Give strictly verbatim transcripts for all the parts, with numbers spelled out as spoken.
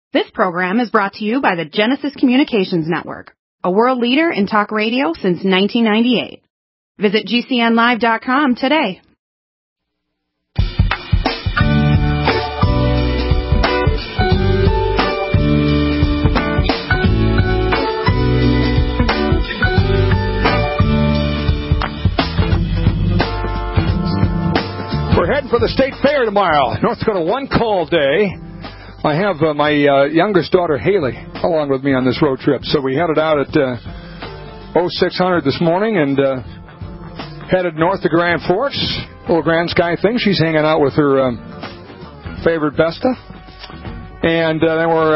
This program is brought to you by the Genesis Communications Network, a world leader in talk radio since nineteen ninety-eight. Visit G C N live dot com today. We're heading for the State Fair tomorrow. North Dakota One Call Day. I have uh, my uh, youngest daughter, Haley, along with me on this road trip. So we headed out at uh, oh six hundred this morning and uh, headed north to Grand Forks. Little Grand Sky thing. She's hanging out with her um, favorite Vesta. And uh, then we're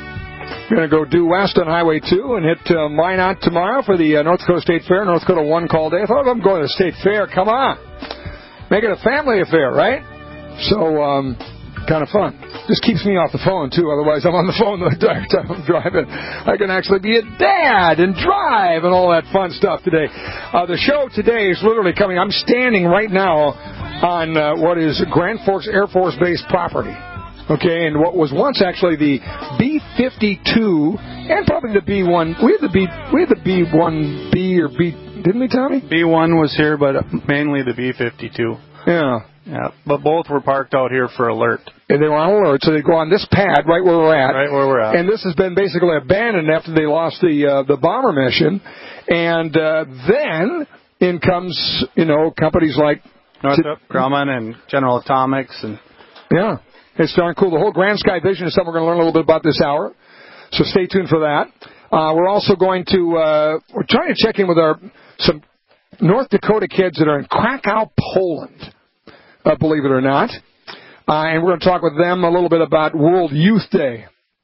uh, going to go due west on Highway two and hit uh, Minot tomorrow for the uh, North Dakota State Fair, North Dakota One Call Day. I thought, I'm going to the State Fair. Come on. Make it a family affair, right? So, um... kind of fun. Just keeps me off the phone, too. Otherwise, I'm on the phone the entire time I'm driving. I can actually be a dad and drive and all that fun stuff today. Uh, the show today is literally coming. I'm standing right now on uh, what is Grand Forks Air Force Base property. Okay, and what was once actually the B fifty-two and probably the B one. We had the B, we had the B one B or B, didn't we, Tommy? B one was here, but mainly the B fifty-two. Yeah. Yeah, but both were parked out here for alert. And they were on alert, so they go on this pad right where we're at. Right where we're at. And this has been basically abandoned after they lost the uh, the bomber mission. And uh, then in comes, you know, companies like Northrop Grumman and General Atomics. and Yeah, it's darn cool. The whole Grand Sky Vision is something we're going to learn a little bit about this hour. So stay tuned for that. Uh, we're also going to, uh, we're trying to check in with our some North Dakota kids that are in Krakow, Poland. Uh, believe it or not. Uh, and we're going to talk with them a little bit about World Youth Day.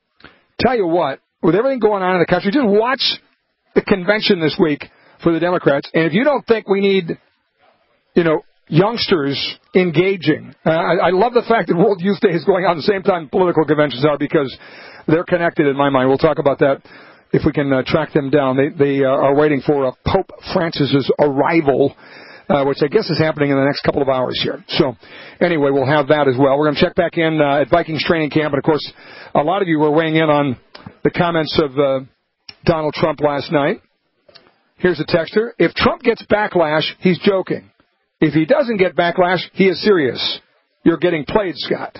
Tell you what, with everything going on in the country, just watch the convention this week for the Democrats. And if you don't think we need, you know, youngsters engaging, uh, I, I love the fact that World Youth Day is going on at the same time political conventions are because they're connected in my mind. We'll talk about that if we can uh, track them down. They, they uh, are waiting for uh, Pope Francis's arrival. Uh, which I guess is happening in the next couple of hours here. So, anyway, we'll have that as well. We're going to check back in uh, at Vikings training camp. And, of course, a lot of you were weighing in on the comments of uh, Donald Trump last night. Here's a texter. If Trump gets backlash, he's joking. If he doesn't get backlash, he is serious. You're getting played, Scott.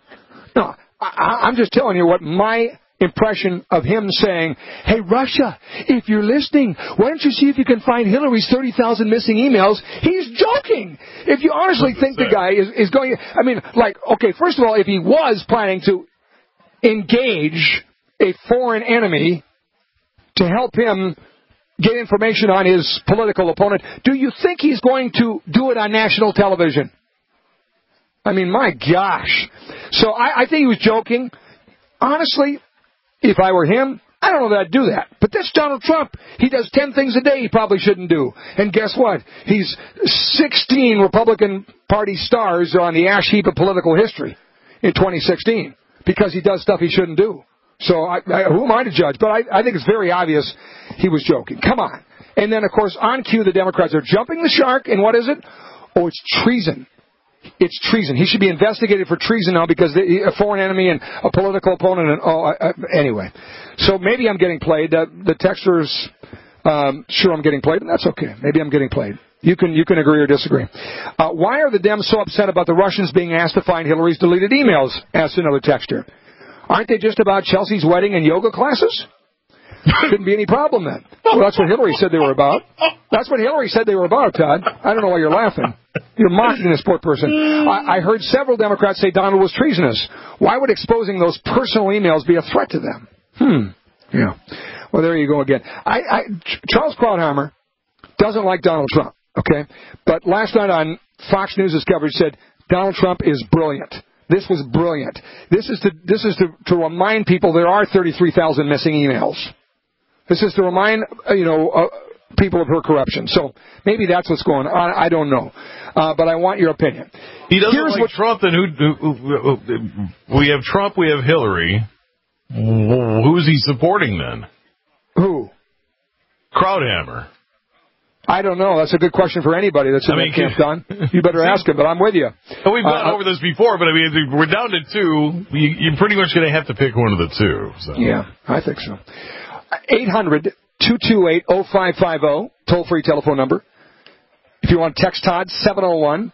No, I, I'm just telling you what my impression of him saying, hey, Russia, if you're listening, why don't you see if you can find Hillary's thirty thousand missing emails? He's joking. If you honestly think the guy is, is going, I mean, like, okay, first of all, if he was planning to engage a foreign enemy to help him get information on his political opponent, do you think he's going to do it on national television? I mean, my gosh. So I, I think he was joking. Honestly, if I were him, I don't know that I'd do that. But that's Donald Trump. He does ten things a day he probably shouldn't do. And guess what? He's sixteen Republican Party stars on the ash heap of political history in twenty sixteen because he does stuff he shouldn't do. So I, I, who am I to judge? But I, I think it's very obvious he was joking. Come on. And then, of course, on cue, the Democrats are jumping the shark. And what is it? Oh, it's treason. It's treason. He should be investigated for treason now because they, a foreign enemy and a political opponent. And oh, uh, anyway, so maybe I'm getting played. Uh, the texters, um, sure I'm getting played, and that's okay. Maybe I'm getting played. You can you can agree or disagree. Uh, why are the Dems so upset about the Russians being asked to find Hillary's deleted emails? Asked another texter. Aren't they just about Chelsea's wedding and yoga classes? Shouldn't be any problem then. Well, that's what Hillary said they were about. That's what Hillary said they were about, Todd. I don't know why you're laughing. You're mocking this poor person. I, I heard several Democrats say Donald was treasonous. Why would exposing those personal emails be a threat to them? Hmm. Yeah. Well, there you go again. I, I, Charles Krauthammer doesn't like Donald Trump, okay? But last night on Fox News' coverage said Donald Trump is brilliant. This was brilliant. This is to this is to, to remind people there are thirty-three thousand missing emails. This is to remind, you know, uh, people of her corruption. So maybe that's what's going on. I don't know. Uh, but I want your opinion. He doesn't Here's like what, Trump, then who, who, who, who... We have Trump, we have Hillary. Who's he supporting then? Who? Krauthammer. I don't know. That's a good question for anybody that's in I mean, that camp, Don. You better ask him, but I'm with you. Well, we've gone uh, over this before, but I mean, we're down to two. You, you're pretty much going to have to pick one of the two. So. Yeah, I think so. eight hundred, two two eight, oh five five oh, toll-free telephone number. If you want to text Todd, seven oh one,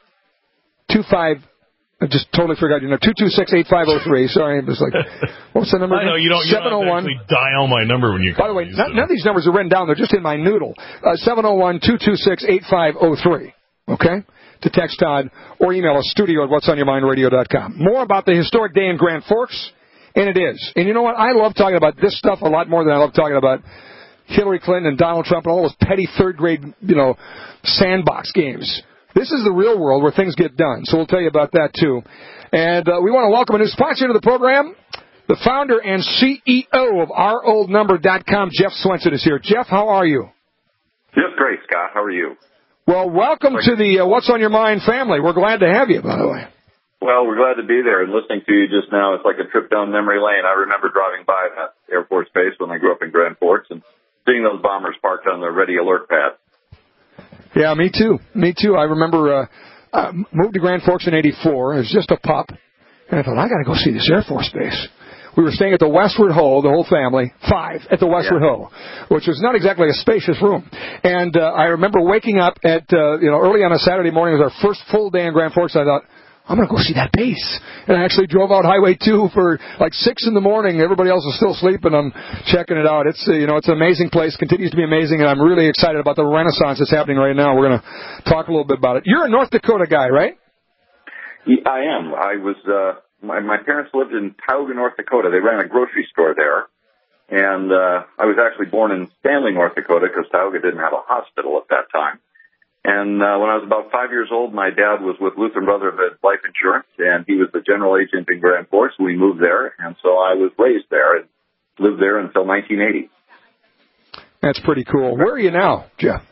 two five I just totally forgot your number. two two six, eight five oh three. Sorry, it was like, what's the number? I know, you don't, you don't have to actually dial my number when you call. By the way, me, none, so. none of these numbers are written down. They're just in my noodle. Uh, seven oh one, two two six, eight five oh three. Okay? To text Todd or email us, studio at what's on your mind radio dot com. More about the historic day in Grand Forks, and it is. And you know what? I love talking about this stuff a lot more than I love talking about Hillary Clinton and Donald Trump and all those petty third-grade, you know, sandbox games. This is the real world where things get done, so we'll tell you about that, too. And uh, we want to welcome a new sponsor to the program, the founder and C E O of our old number dot com, Jeff Swenson, is here. Jeff, how are you? Just great, Scott. How are you? Well, welcome to the uh, What's on Your Mind family. We're glad to have you, by the way. Well, we're glad to be there. And listening to you just now, it's like a trip down memory lane. I remember driving by that Air Force Base when I grew up in Grand Forks and seeing those bombers parked on the ready alert pad. Yeah, me too. Me too. I remember uh, uh, moved to Grand Forks in eighty-four. It was just a pup. And I thought, I got to go see this Air Force Base. We were staying at the Westward Ho, the whole family, five at the Westward yeah. Ho, which was not exactly a spacious room. And uh, I remember waking up at, uh, you know, early on a Saturday morning. It was our first full day in Grand Forks. I thought, I'm going to go see that base. And I actually drove out Highway two for like six in the morning. Everybody else is still sleeping. I'm checking it out. It's, uh, you know, it's an amazing place, continues to be amazing, and I'm really excited about the renaissance that's happening right now. We're going to talk a little bit about it. You're a North Dakota guy, right? Yeah, I am. I was, uh, my, my parents lived in Tioga, North Dakota. They ran a grocery store there. And uh, I was actually born in Stanley, North Dakota, because Tioga didn't have a hospital at that time. And uh, when I was about five years old, my dad was with Lutheran Brotherhood Life Insurance, and he was the general agent in Grand Forks. We moved there, and so I was raised there and lived there until nineteen eighty. That's pretty cool. Where are you now, Jeff?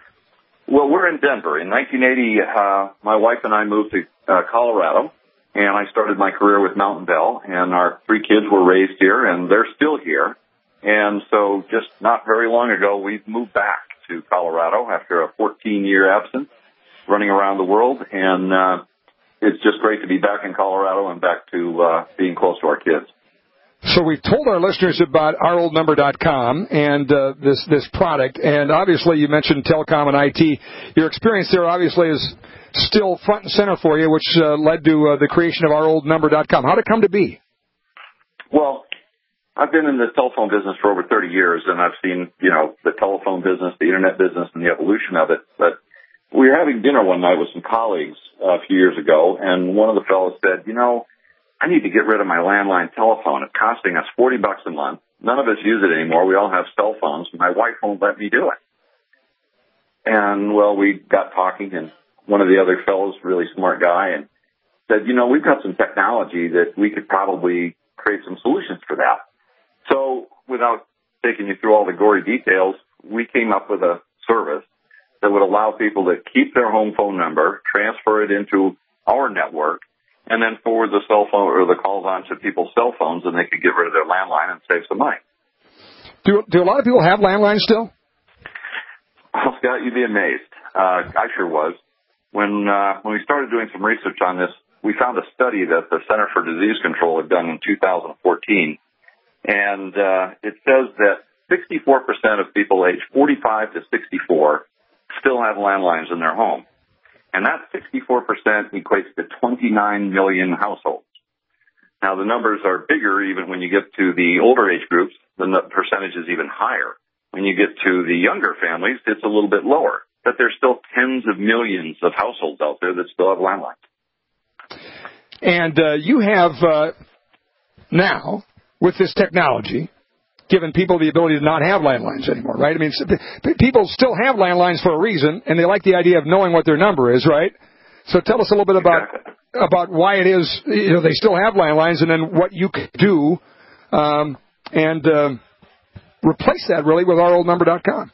Well, we're in Denver. In nineteen eighty, uh, my wife and I moved to uh, Colorado, and I started my career with Mountain Bell, and our three kids were raised here, and they're still here. And so just not very long ago, we've moved back to Colorado after a fourteen-year absence, running around the world, and uh, it's just great to be back in Colorado and back to uh, being close to our kids. So we've told our listeners about our old number dot com and uh, this this product, and obviously you mentioned telecom and I T. Your experience there obviously is still front and center for you, which uh, led to uh, the creation of our old number dot com. How did it come to be? Well, I've been in the telephone business for over thirty years, and I've seen, you know, the telephone business, the internet business, and the evolution of it. But we were having dinner one night with some colleagues uh, a few years ago, and one of the fellows said, you know, I need to get rid of my landline telephone. It's costing us forty bucks a month. None of us use it anymore. We all have cell phones. My wife won't let me do it. And, well, we got talking, and one of the other fellows, really smart guy, and said, you know, we've got some technology that we could probably create some solutions for that. So without taking you through all the gory details, we came up with a service that would allow people to keep their home phone number, transfer it into our network, and then forward the cell phone or the calls on to people's cell phones, and they could get rid of their landline and save some money. Do do a lot of people have landlines still? Well, Scott, you'd be amazed. Uh, I sure was. When uh, when we started doing some research on this, we found a study that the Center for Disease Control had done in two thousand fourteen. And uh, it says that sixty-four percent of people aged forty-five to sixty-four still have landlines in their home. And that sixty-four percent equates to twenty-nine million households. Now, the numbers are bigger even when you get to the older age groups. The percentage is even higher. When you get to the younger families, it's a little bit lower. But there's still tens of millions of households out there that still have landlines. And uh, you have uh, now, with this technology, given people the ability to not have landlines anymore, right? I mean, people still have landlines for a reason, and they like the idea of knowing what their number is, right? So tell us a little bit about exactly. about why it is, you know, they still have landlines, and then what you could do um, and um, replace that, really, with our old number dot com.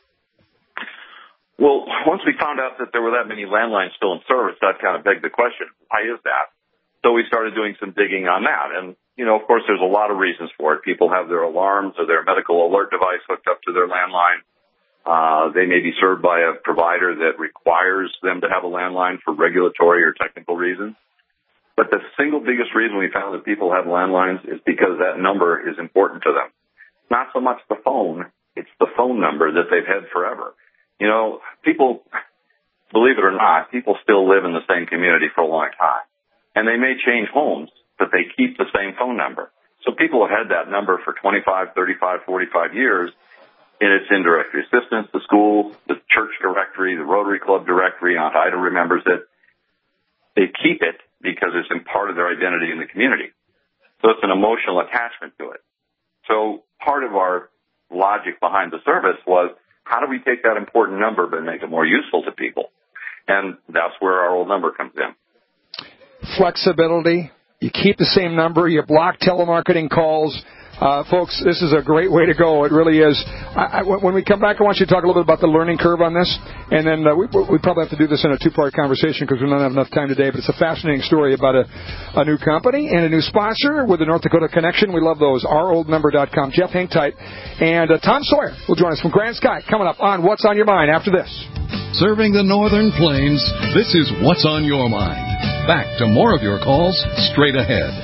Well, once we found out that there were that many landlines still in service, that kind of begged the question, why is that? So we started doing some digging on that, and you know, of course, there's a lot of reasons for it. People have their alarms or their medical alert device hooked up to their landline. Uh, they may be served by a provider that requires them to have a landline for regulatory or technical reasons. But the single biggest reason we found that people have landlines is because that number is important to them. Not so much the phone, it's the phone number that they've had forever. You know, people, believe it or not, people still live in the same community for a long time. And they may change homes, but they keep the same phone number. So people have had that number for twenty-five, thirty-five, forty-five years, and it's in directory assistance, the school, the church directory, the Rotary Club directory. Aunt Ida remembers it. They keep it because it's in part of their identity in the community. So it's an emotional attachment to it. So part of our logic behind the service was, how do we take that important number but make it more useful to people? And that's where our old number comes in. Flexibility. You keep the same number. You block telemarketing calls. Uh, folks, this is a great way to go. It really is. I, I, when we come back, I want you to talk a little bit about the learning curve on this. And then uh, we, we probably have to do this in a two-part conversation because we don't have enough time today. But it's a fascinating story about a, a new company and a new sponsor with the North Dakota Connection. We love those. our old number dot com. Jeff, hang tight. And uh, Tom Sawyer will join us from Grand Sky coming up on What's on Your Mind after this. Serving the Northern Plains, this is What's on Your Mind. Back to more of your calls straight ahead.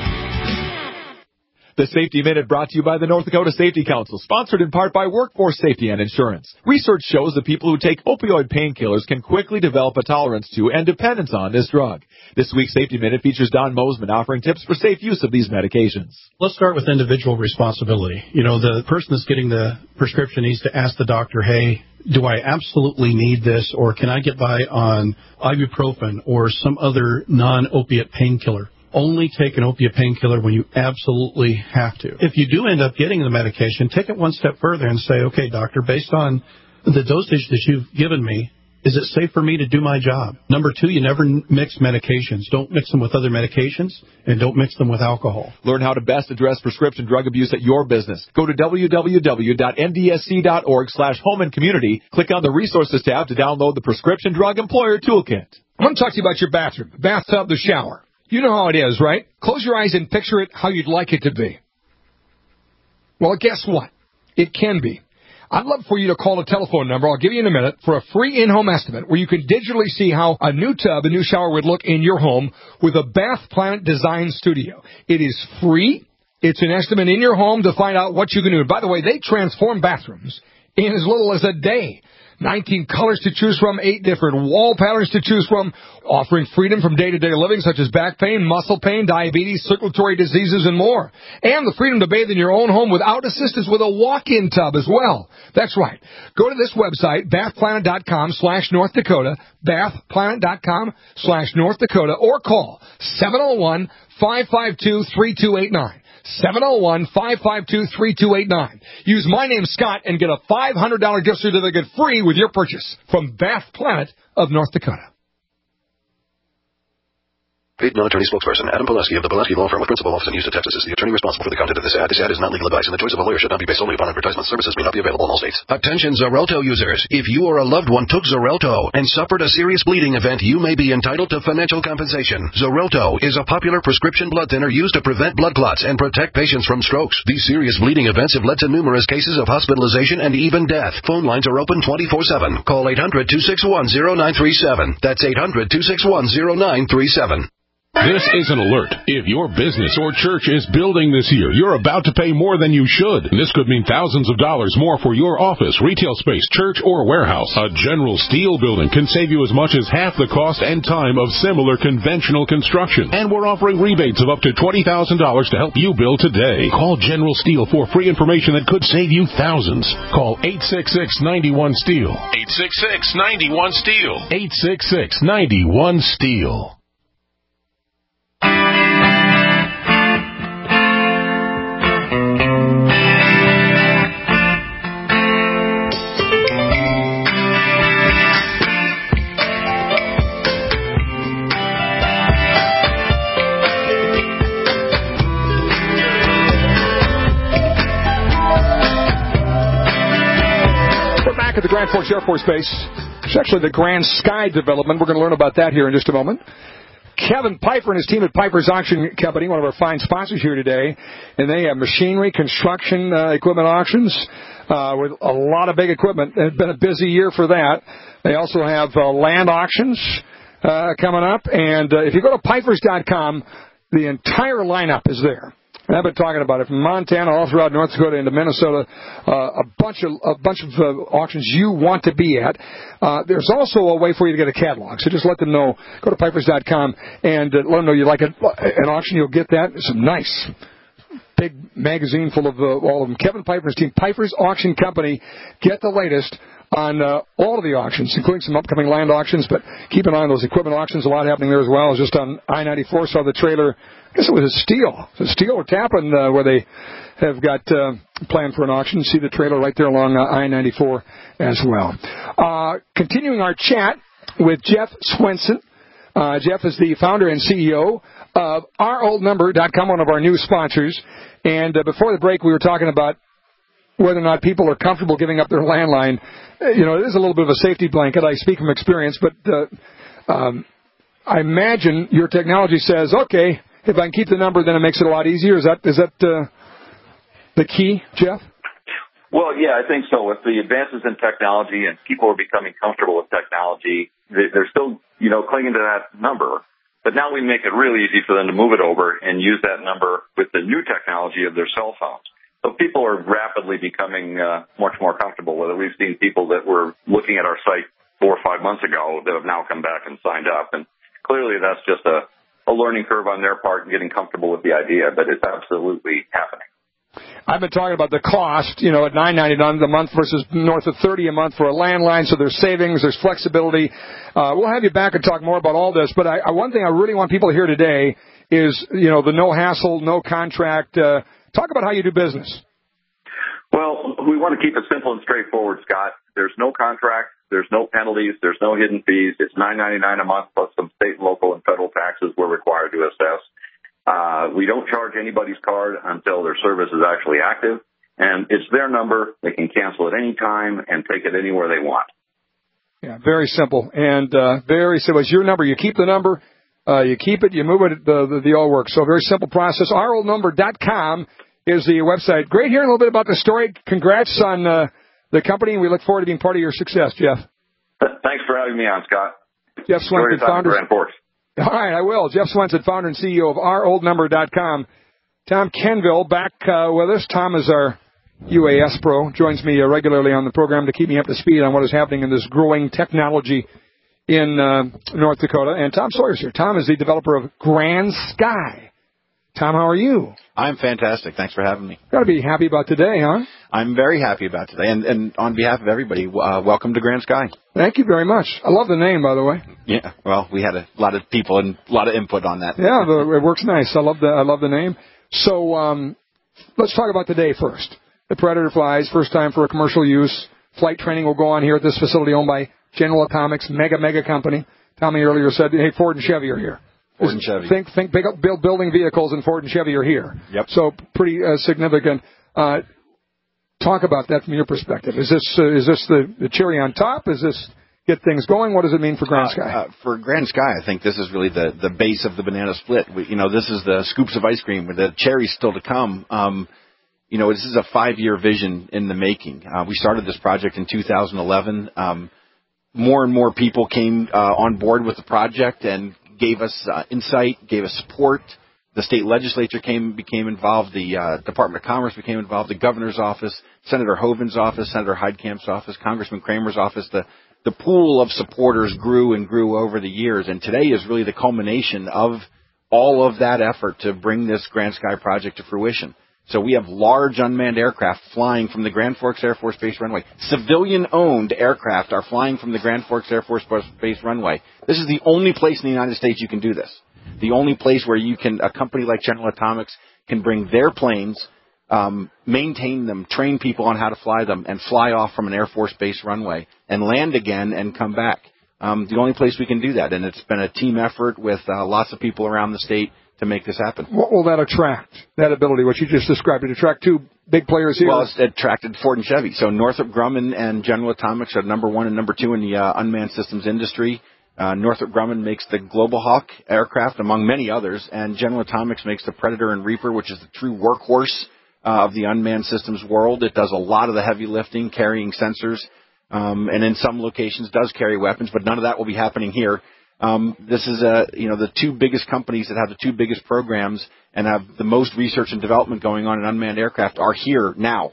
The Safety Minute brought to you by the North Dakota Safety Council, sponsored in part by Workforce Safety and Insurance. Research shows that people who take opioid painkillers can quickly develop a tolerance to and dependence on this drug. This week's Safety Minute features Don Mosman offering tips for safe use of these medications. Let's start with individual responsibility. You know, the person that's getting the prescription needs to ask the doctor, hey, do I absolutely need this, or can I get by on ibuprofen or some other non-opiate painkiller? Only take an opiate painkiller when you absolutely have to. If you do end up getting the medication, take it one step further and say, okay, doctor, based on the dosage that you've given me, is it safe for me to do my job? Number two, you never mix medications. Don't mix them with other medications, and don't mix them with alcohol. Learn how to best address prescription drug abuse at your business. Go to w w w dot n d s c dot org slash home and community. Click on the Resources tab to download the Prescription Drug Employer Toolkit. I want to talk to you about your bathroom, the bathtub, the shower. You know how it is, right? Close your eyes and picture it how you'd like it to be. Well, guess what? It can be. I'd love for you to call a telephone number, I'll give you in a minute, for a free in-home estimate where you can digitally see how a new tub, a new shower would look in your home with a Bath Planet Design Studio. It is free. It's an estimate in your home to find out what you can do. And by the way, they transform bathrooms in as little as a day. nineteen colors to choose from, eight different wall patterns to choose from, offering freedom from day-to-day living such as back pain, muscle pain, diabetes, circulatory diseases, and more. And the freedom to bathe in your own home without assistance with a walk-in tub as well. That's right. Go to this website, bath planet dot com slash North Dakota, bath planet dot com slash North Dakota, or call seven oh one, five five two, three two eight nine. seven oh one, five five two, three two eight nine. Use my name, Scott, and get a five hundred dollars gift certificate free with your purchase from Bath Planet of North Dakota. Paid non-attorney spokesperson Adam Pileski of the Pileski Law Firm with principal office in Houston, Texas is the attorney responsible for the content of this ad. This ad is not legal advice, and the choice of a lawyer should not be based solely upon advertisement. Services may not be available in all states. Attention Xarelto users. If you or a loved one took Xarelto and suffered a serious bleeding event, you may be entitled to financial compensation. Xarelto is a popular prescription blood thinner used to prevent blood clots and protect patients from strokes. These serious bleeding events have led to numerous cases of hospitalization and even death. Phone lines are open twenty-four seven. Call eight hundred, two six one, zero nine three seven. That's eight hundred, two six one, zero nine three seven. This is an alert. If your business or church is building this year, you're about to pay more than you should. This could mean thousands of dollars more for your office, retail space, church, or warehouse. A General Steel building can save you as much as half the cost and time of similar conventional construction. And we're offering rebates of up to twenty thousand dollars to help you build today. Call General Steel for free information that could save you thousands. Call eight six six, nine one, STEEL. eight six six, nine one, STEEL. eight six six, nine one, STEEL. At the Grand Forks Air Force Base. It's actually the Grand Sky development. We're going to learn about that here in just a moment. Kevin Piper and his team at Piper's Auction Company, one of our fine sponsors here today. And they have machinery, construction, uh, equipment auctions uh, with a lot of big equipment. It's been a busy year for that. They also have uh, land auctions uh, coming up. And uh, if you go to pipers dot com, the entire lineup is there. I've been talking about it from Montana all throughout North Dakota into Minnesota. Uh, a bunch of a bunch of uh, auctions you want to be at. Uh, there's also a way for you to get a catalog. So just let them know. Go to pipers dot com and uh, let them know you like a, an auction. You'll get that. It's a nice big magazine full of uh, all of them. Kevin Piper and his team, Piper's Auction Company. Get the latest on uh, all of the auctions, including some upcoming land auctions. But keep an eye on those equipment auctions. A lot happening there as well. I was just on I ninety-four, saw the trailer. I guess it was a Steel. It's a Steel or Tappan uh, where they have got uh, planned for an auction. See the trailer right there along uh, I ninety-four as well. Uh, continuing our chat with Jeff Swenson. Uh, Jeff is the founder and C E O of our old number dot com, one of our new sponsors. And uh, before the break, we were talking about whether or not people are comfortable giving up their landline. You know, it is a little bit of a safety blanket. I speak from experience, but uh, um, I imagine your technology says, okay, if I can keep the number, then it makes it a lot easier. Is that is that uh, the key, Jeff? Well, yeah, I think so. With the advances in technology and people are becoming comfortable with technology, they're still, you know, clinging to that number. But now we make it really easy for them to move it over and use that number with the new technology of their cell phones. So people are rapidly becoming uh, much more comfortable with it. We've seen people that were looking at our site four or five months ago that have now come back and signed up. And clearly that's just a, a learning curve on their part and getting comfortable with the idea, but it's absolutely happening. I've been talking about the cost, you know, at nine ninety-nine a month versus north of thirty a month for a landline. So there's savings, there's flexibility. Uh, we'll have you back and talk more about all this. But I, I, one thing I really want people to hear today is, you know, the no hassle, no contract. Uh, talk about how you do business. Well, we want to keep it simple and straightforward, Scott. There's no contract. There's no penalties. There's no hidden fees. It's nine ninety-nine a month plus some state, local, and federal taxes we're required to assess. Uh, we don't charge anybody's card until their service is actually active, and it's their number. They can cancel at any time and take it anywhere they want. Yeah, very simple and uh, very simple. It's your number. You keep the number. Uh, you keep it. You move it. The, the, the all works. So very simple process. our old number dot com is the website. Great hearing a little bit about the story. Congrats on uh, the company, and we look forward to being part of your success, Jeff. Thanks for having me on, Scott. Jeff Swenson, founder. All right, I will. Jeff Swenson, founder and C E O of our old number dot com. Tom Kenville back uh, with us. Tom is our U A S pro, joins me uh, regularly on the program to keep me up to speed on what is happening in this growing technology in uh, North Dakota. And Tom Sawyer's here. Tom is the developer of Grand Sky. Tom, how are you? I'm fantastic. Thanks for having me. Got to be happy about today, huh? I'm very happy about today. And, and on behalf of everybody, uh, welcome to Grand Sky. Thank you very much. I love the name, by the way. Yeah, well, we had a lot of people and a lot of input on that. Yeah, the, it works nice. I love the I love the name. So um, let's talk about today first. The Predator flies, first time for a commercial use. Flight training will go on here at this facility owned by General Atomics, mega, mega company. Tommy earlier said, hey, Ford and Chevy are here. Ford and Chevy. Think, think big, build, building vehicles, and Ford and Chevy are here. Yep. So pretty uh, significant. Uh, talk about that from your perspective. Is this uh, is this the, the cherry on top? Is this get things going? What does it mean for Grand Sky? Uh, uh, for Grand Sky, I think this is really the, the base of the banana split. We, you know, this is the scoops of ice cream with the cherries still to come. Um, you know, this is a five-year vision in the making. Uh, we started this project in two thousand eleven. Um, more and more people came uh, on board with the project and gave us uh, insight, gave us support. The state legislature came became involved. The uh, Department of Commerce became involved. The governor's office, Senator Hoeven's office, Senator Heidkamp's office, Congressman Kramer's office. The the pool of supporters grew and grew over the years, and today is really the culmination of all of that effort to bring this Grand Sky project to fruition. So we have large unmanned aircraft flying from the Grand Forks Air Force Base runway. Civilian-owned aircraft are flying from the Grand Forks Air Force Base runway. This is the only place in the United States you can do this. The only place where you can, a company like General Atomics can bring their planes, um, maintain them, train people on how to fly them, and fly off from an Air Force Base runway and land again and come back. Um, the only place we can do that, and it's been a team effort with uh, lots of people around the state to make this happen. What will that attract, that ability, what you just described? It attract two big players here? Well, it's attracted Ford and Chevy. So Northrop Grumman and General Atomics are number one and number two in the uh, unmanned systems industry. Uh, Northrop Grumman makes the Global Hawk aircraft, among many others, and General Atomics makes the Predator and Reaper, which is the true workhorse uh, of the unmanned systems world. It does a lot of the heavy lifting, carrying sensors, um, and in some locations does carry weapons, but none of that will be happening here. Um, this is, uh, you know, the two biggest companies that have the two biggest programs and have the most research and development going on in unmanned aircraft are here now.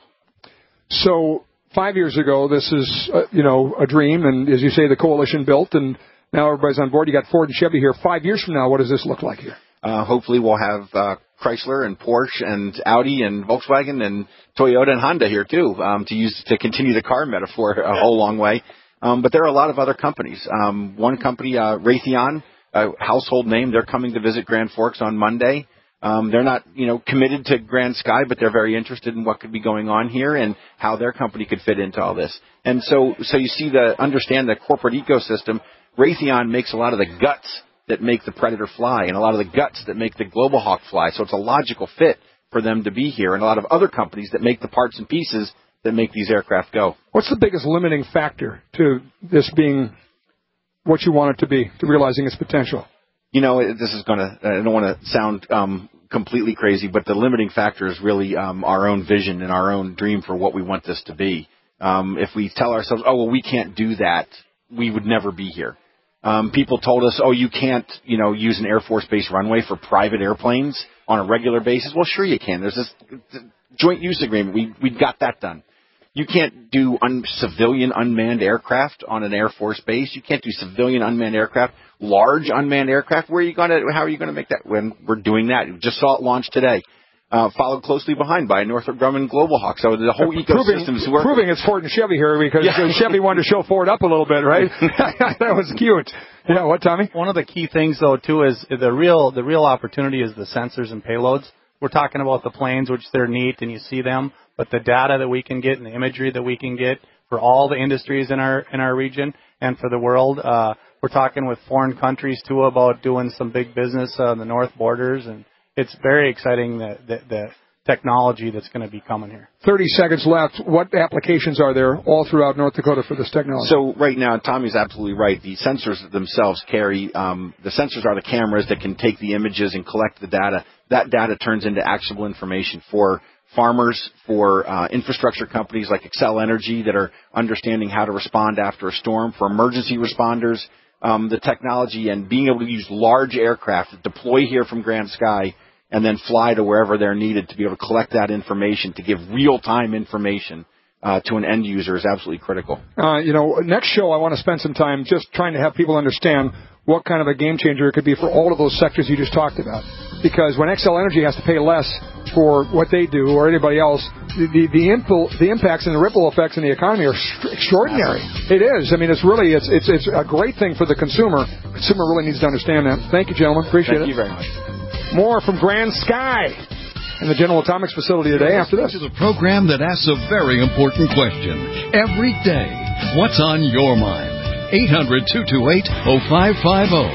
So five years ago, this is, uh, you know, a dream, and as you say, the coalition built, and now everybody's on board. You got Ford and Chevy here. Five years from now, what does this look like here? Uh, hopefully we'll have uh, Chrysler and Porsche and Audi and Volkswagen and Toyota and Honda here, too, um, to use to continue the car metaphor a whole long way. Um, but there are a lot of other companies. Um, one company, uh, Raytheon, a household name, they're coming to visit Grand Forks on Monday. Um, they're not, you know, committed to Grand Sky, but they're very interested in what could be going on here and how their company could fit into all this. And so, so you see the, understand the corporate ecosystem. Raytheon makes a lot of the guts that make the Predator fly and a lot of the guts that make the Global Hawk fly. So it's a logical fit for them to be here, and a lot of other companies that make the parts and pieces that make these aircraft go. What's the biggest limiting factor to this being what you want it to be, to realizing its potential? You know, this is going to, I don't want to sound um, completely crazy, but the limiting factor is really um, our own vision and our own dream for what we want this to be. Um, if we tell ourselves, oh, well, we can't do that, we would never be here. Um, people told us, oh, you can't, you know, use an Air Force Base runway for private airplanes on a regular basis. Well, sure you can. There's this joint use agreement. We we got that done. You can't do un- civilian unmanned aircraft on an Air Force base. You can't do civilian unmanned aircraft, large unmanned aircraft. Where are you going to? How are you going to make that? When we're doing that, we just saw it launch today. Uh, followed closely behind by Northrop Grumman Global Hawk. So the whole ecosystem is working. Proving it's Ford and Chevy here because yeah. Chevy wanted to show Ford up a little bit, right? That was cute. Yeah, what, Tommy? One of the key things, though, too, is the real the real opportunity is the sensors and payloads. We're talking about the planes, which they're neat and you see them, but the data that we can get and the imagery that we can get for all the industries in our in our region and for the world. Uh, we're talking with foreign countries, too, about doing some big business on the north borders, and it's very exciting that the, the technology that's going to be coming here. thirty seconds left. What applications are there all throughout North Dakota for this technology? So right now, Tommy's absolutely right. The sensors themselves carry, um, the sensors are the cameras that can take the images and collect the data. That data turns into actionable information for farmers, for uh, infrastructure companies like Xcel Energy that are understanding how to respond after a storm, for emergency responders. Um, the technology and being able to use large aircraft that deploy here from Grand Sky and then fly to wherever they're needed to be able to collect that information, to give real-time information uh, to an end user is absolutely critical. Uh, you know, next show I want to spend some time just trying to have people understand what kind of a game changer it could be for all of those sectors you just talked about. Because when Xcel Energy has to pay less for what they do or anybody else, the the, the, impl, the impacts and the ripple effects in the economy are extraordinary. It is. I mean, it's really it's it's it's a great thing for the consumer. The consumer really needs to understand that. Thank you, gentlemen. Appreciate Thank it. Thank you very much. More from Grand Sky in the General Atomics facility today after this. This is a program that asks a very important question every day. What's on your mind? eight hundred, two two eight, oh five five oh.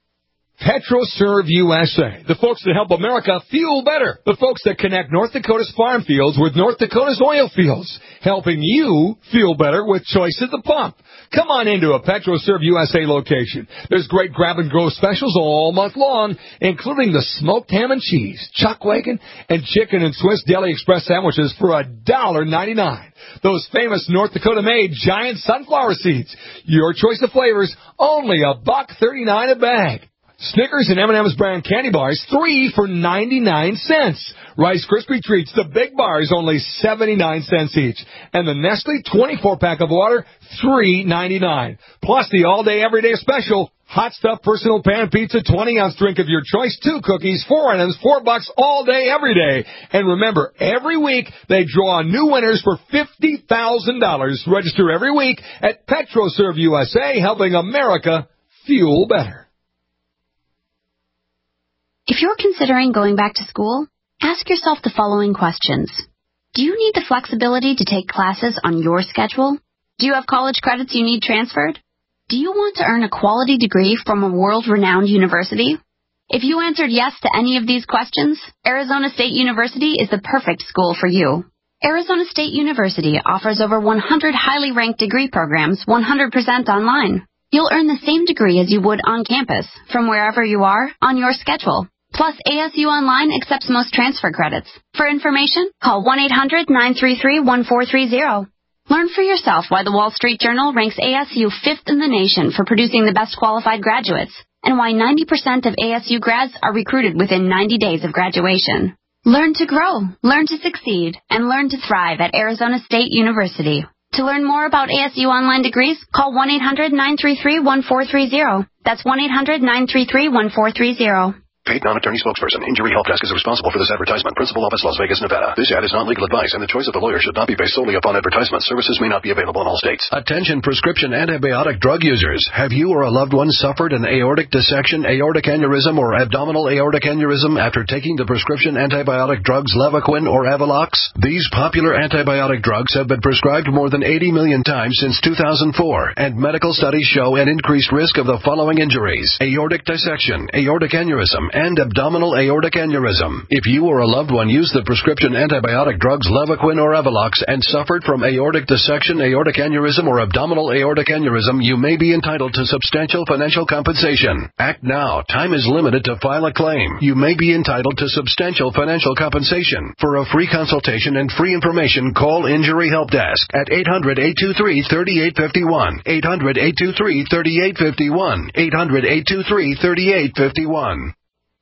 PetroServe U S A, the folks that help America fuel better, the folks that connect North Dakota's farm fields with North Dakota's oil fields, helping you fuel better with choice at the pump. Come on into a PetroServe U S A location. There's great grab-and-go specials all month long, including the smoked ham and cheese, chuck wagon, and chicken and Swiss Deli Express sandwiches for one dollar ninety-nine. Those famous North Dakota-made giant sunflower seeds. Your choice of flavors, only a buck thirty-nine a bag. Snickers and M and M's brand candy bars, three for ninety-nine cents. Rice Krispie Treats, the big bars, only seventy-nine cents each. And the Nestle twenty-four pack of water, three ninety-nine. Plus the all-day, everyday special, hot stuff personal pan pizza, twenty ounce drink of your choice, two cookies, four items, four bucks all day, every day. And remember, every week they draw new winners for fifty thousand dollars. Register every week at PetroServe U S A, helping America fuel better. If you're considering going back to school, ask yourself the following questions. Do you need the flexibility to take classes on your schedule? Do you have college credits you need transferred? Do you want to earn a quality degree from a world-renowned university? If you answered yes to any of these questions, Arizona State University is the perfect school for you. Arizona State University offers over one hundred highly ranked degree programs one hundred percent online. You'll earn the same degree as you would on campus, from wherever you are, on your schedule. Plus, A S U Online accepts most transfer credits. For information, call one eight hundred nine three three one four three zero. Learn for yourself why the Wall Street Journal ranks A S U fifth in the nation for producing the best qualified graduates, and why ninety percent of A S U grads are recruited within ninety days of graduation. Learn to grow, learn to succeed, and learn to thrive at Arizona State University. To learn more about A S U Online degrees, call one eight hundred nine three three one four three zero. That's one eight hundred nine three three one four three zero. Paid non-attorney spokesperson. Injury Help Desk is responsible for this advertisement. Principal office, Las Vegas, Nevada. This ad is not legal advice, and the choice of the lawyer should not be based solely upon advertisement. Services may not be available in all states. Attention prescription antibiotic drug users. Have you or a loved one suffered an aortic dissection, aortic aneurysm, or abdominal aortic aneurysm after taking the prescription antibiotic drugs Levaquin or Avelox? These popular antibiotic drugs have been prescribed more than eighty million times since two thousand four, and medical studies show an increased risk of the following injuries: aortic dissection, aortic aneurysm, and abdominal aortic aneurysm. If you or a loved one used the prescription antibiotic drugs Levaquin or Avelox and suffered from aortic dissection, aortic aneurysm, or abdominal aortic aneurysm, you may be entitled to substantial financial compensation. Act now. Time is limited to file a claim. You may be entitled to substantial financial compensation. For a free consultation and free information, call Injury Help Desk at eight hundred eight two three three eight five one, eight hundred eight two three three eight five one, eight hundred eight two three three eight five one.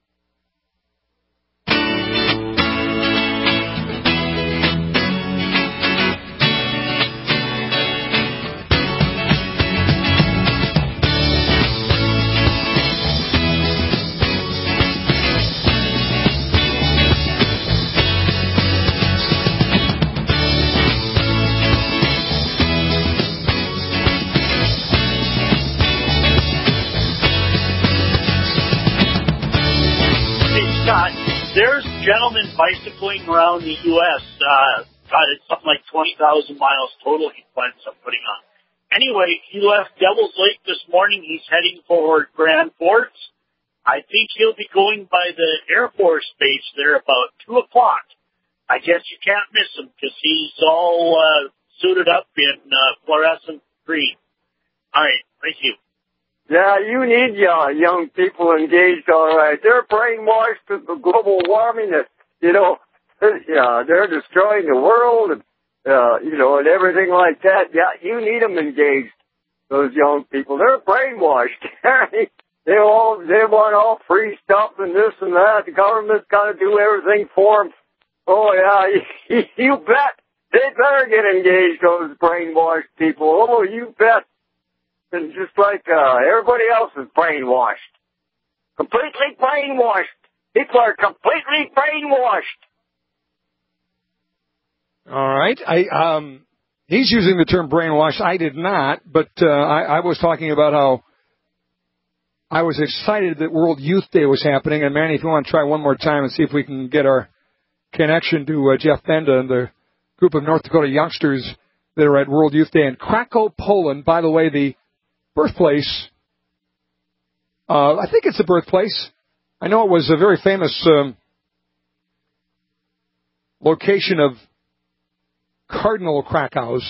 There's gentlemen bicycling around the U S Uh, God, it's something like twenty thousand miles total he plans on putting on. Anyway, he left Devil's Lake this morning. He's heading for Grand Forks. I think he'll be going by the Air Force Base there about two o'clock. I guess you can't miss him because he's all uh, suited up in uh, fluorescent green. All right, thank you. Yeah, you need uh, young people engaged, all right. They're brainwashed with the global warming that, you know, yeah, they're destroying the world, and, uh, you know, and everything like that. Yeah, you need them engaged, those young people. They're brainwashed. they all, they want all free stuff and this and that. The government's got to do everything for them. Oh, yeah, you, you bet. They better get engaged, those brainwashed people. Oh, you bet. And just like uh, everybody else is brainwashed. Completely brainwashed. People are completely brainwashed. All right. I um, he's using the term brainwashed. I did not, but uh, I, I was talking about how I was excited that World Youth Day was happening. And, Manny, if you want to try one more time and see if we can get our connection to uh, Jeff Benda and the group of North Dakota youngsters that are at World Youth Day in Krakow, Poland. By the way, the birthplace, uh, I think it's the birthplace. I know it was a very famous um, location of Cardinal Krakow's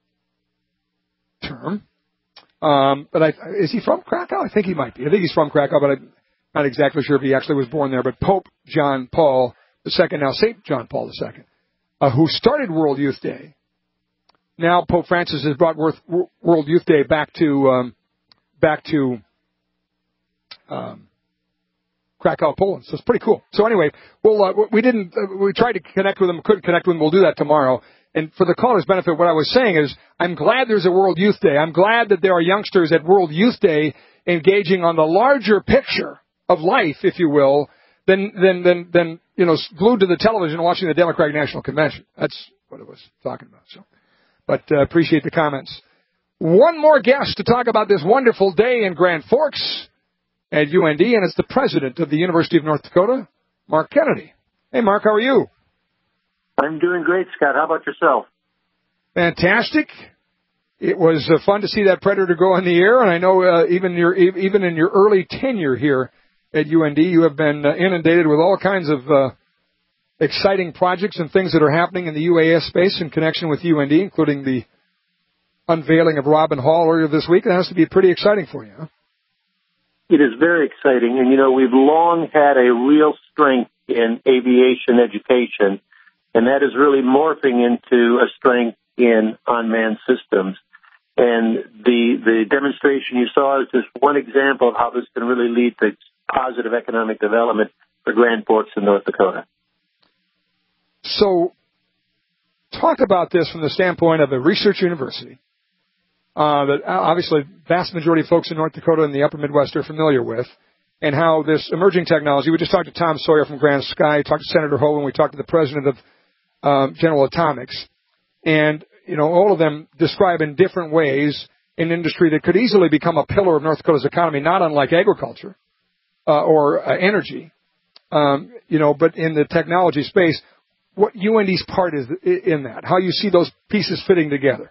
term. Um, but I, is he from Krakow? I think he might be. I think he's from Krakow, but I'm not exactly sure if he actually was born there. But Pope John Paul the Second, now Saint John Paul the Second, uh, who started World Youth Day. Now Pope Francis has brought World Youth Day back to um, back to um, Krakow, Poland. So it's pretty cool. So anyway, well, uh, we didn't. Uh, we tried to connect with them. Couldn't connect with them. We'll do that tomorrow. And for the caller's benefit, what I was saying is, I'm glad there's a World Youth Day. I'm glad that there are youngsters at World Youth Day engaging on the larger picture of life, if you will, than than than than you know glued to the television watching the Democratic National Convention. That's what I was talking about. So. But uh, appreciate the comments. One more guest to talk about this wonderful day in Grand Forks at U N D, and it's the president of the University of North Dakota, Mark Kennedy. Hey, Mark, how are you? I'm doing great, Scott. How about yourself? Fantastic. It was uh, fun to see that Predator go in the air, and I know uh, even your even in your early tenure here at U N D, you have been uh, inundated with all kinds of uh, exciting projects and things that are happening in the U A S space in connection with U N D, including the unveiling of Robin Hall earlier this week. It has to be pretty exciting for you, huh? It is very exciting. And, you know, we've long had a real strength in aviation education, and that is really morphing into a strength in unmanned systems. And the the demonstration you saw is just one example of how this can really lead to positive economic development for Grand Forks in North Dakota. So talk about this from the standpoint of a research university uh, that obviously vast majority of folks in North Dakota and the upper Midwest are familiar with, and how this emerging technology, we just talked to Tom Sawyer from Grand Sky, talked to Senator Hoeven, we talked to the president of um, General Atomics, and you know, all of them describe in different ways an industry that could easily become a pillar of North Dakota's economy, not unlike agriculture uh, or uh, energy, um, you know, but in the technology space. What U N D's part is in that, how you see those pieces fitting together?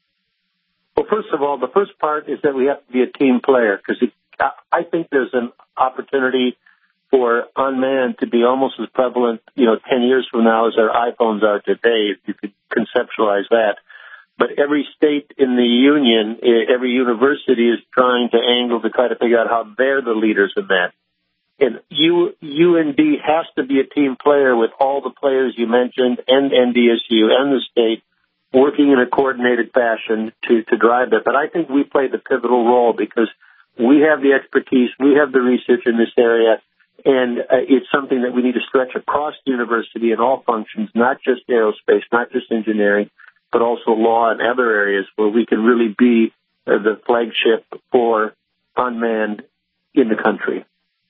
Well, first of all, the first part is that we have to be a team player, because I think there's an opportunity for unmanned to be almost as prevalent, you know, ten years from now as our iPhones are today, if you could conceptualize that. But every state in the union, every university is trying to angle to try to figure out how they're the leaders in that. And U, UND has to be a team player with all the players you mentioned and N D S U and the state working in a coordinated fashion to, to drive that. But I think we play the pivotal role because we have the expertise, we have the research in this area, and uh, it's something that we need to stretch across the university in all functions, not just aerospace, not just engineering, but also law and other areas where we can really be uh, the flagship for unmanned in the country.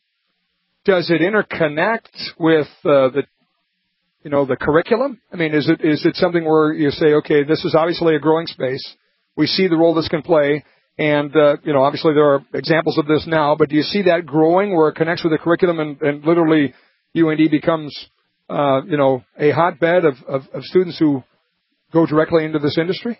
Does it interconnect with uh, the, you know, the curriculum? I mean, is it is it something where you say, okay, this is obviously a growing space. We see the role this can play, and uh, you know, obviously there are examples of this now. But do you see that growing where it connects with the curriculum and, and literally U N D becomes, uh, you know, a hotbed of, of, of students who go directly into this industry?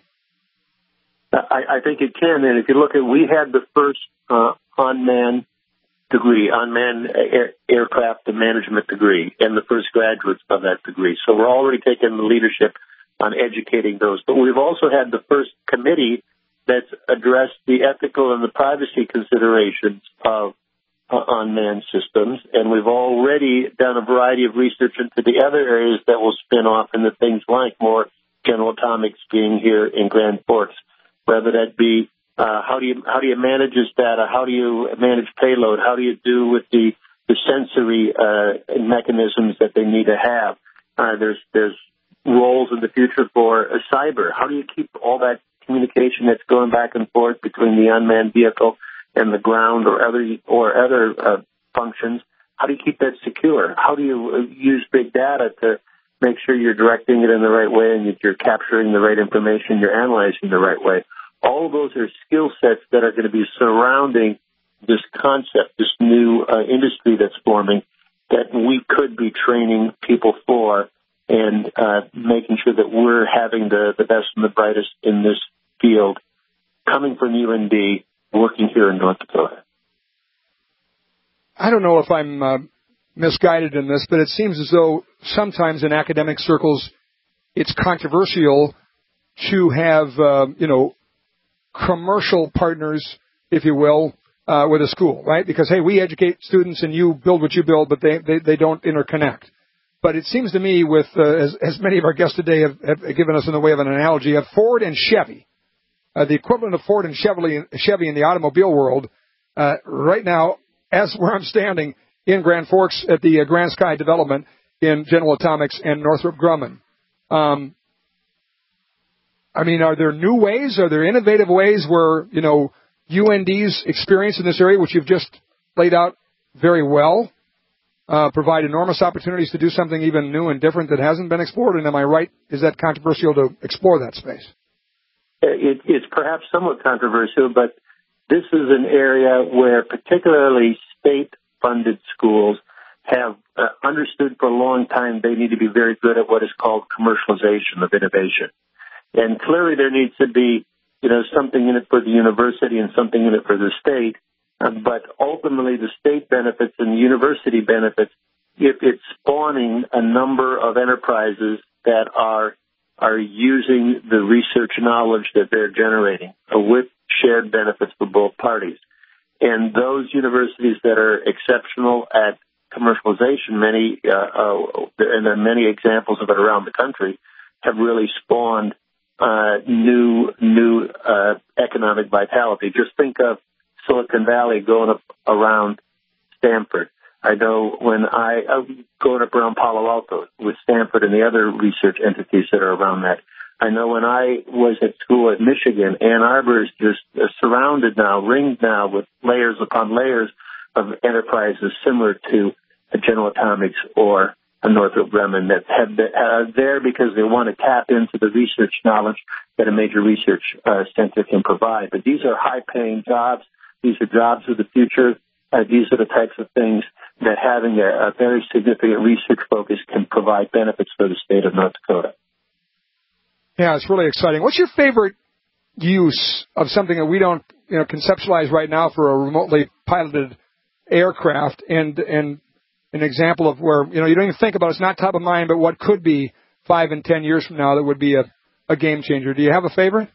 I, I think it can. And if you look at, we had the first uh, unmanned degree, unmanned air, aircraft and management degree, and the first graduates of that degree. So we're already taking the leadership on educating those. But we've also had the first committee that's addressed the ethical and the privacy considerations of uh, unmanned systems, and we've already done a variety of research into the other areas that will spin off into things like more General Atomics being here in Grand Forks, whether that be Uh, how do you how do you manage this data? How do you manage payload? How do you do with the the sensory uh, mechanisms that they need to have? Uh, there's there's roles in the future for a cyber. How do you keep all that communication that's going back and forth between the unmanned vehicle and the ground or other or other uh, functions? How do you keep that secure? How do you use big data to make sure you're directing it in the right way and that you're capturing the right information, you're analyzing the right way? All of those are skill sets that are going to be surrounding this concept, this new uh, industry that's forming, that we could be training people for and uh, making sure that we're having the, the best and the brightest in this field coming from U N D, working here in North Dakota. I don't know if I'm uh, misguided in this, but it seems as though sometimes in academic circles it's controversial to have, uh, you know, commercial partners, if you will, uh, with a school, right? Because, hey, we educate students and you build what you build, but they, they, they don't interconnect. But it seems to me with, uh, as, as many of our guests today have, have given us in the way of an analogy, of Ford and Chevy, uh, the equivalent of Ford and Chevy, Chevy in the automobile world, uh, right now, as where I'm standing in Grand Forks at the uh, Grand Sky development in General Atomics and Northrop Grumman. Um, I mean, are there new ways? Are there innovative ways where, you know, U N D's experience in this area, which you've just laid out very well, uh, provide enormous opportunities to do something even new and different that hasn't been explored? And am I right? Is that controversial to explore that space? It, it's perhaps somewhat controversial, but this is an area where particularly state-funded schools have uh, understood for a long time they need to be very good at what is called commercialization of innovation. And clearly there needs to be, you know, something in it for the university and something in it for the state. Um, but ultimately the state benefits and the university benefits if it's spawning a number of enterprises that are are using the research knowledge that they're generating with shared benefits for both parties. And those universities that are exceptional at commercialization, many, uh, uh, and there are many examples of it around the country, have really spawned uh, new, new uh, economic vitality. Just think of Silicon Valley going up around Stanford. I know when I, I'm going up around Palo Alto with Stanford and the other research entities that are around that. I know when I was at school at Michigan, Ann Arbor is just uh, surrounded now, ringed now with layers upon layers of enterprises similar to a General Atomics or a Northrop Grumman that have been, uh, there because they want to tap into the research knowledge that a major research uh, center can provide. But these are high-paying jobs. These are jobs of the future. Uh, these are the types of things that having a, a very significant research focus can provide benefits for the state of North Dakota. Yeah, it's really exciting. What's your favorite use of something that we don't, you know, conceptualize right now for a remotely piloted aircraft, and and an example of where, you know, you don't even think about it, it's not top of mind, but what could be five and ten years from now that would be a, a game changer? Do you have a favorite?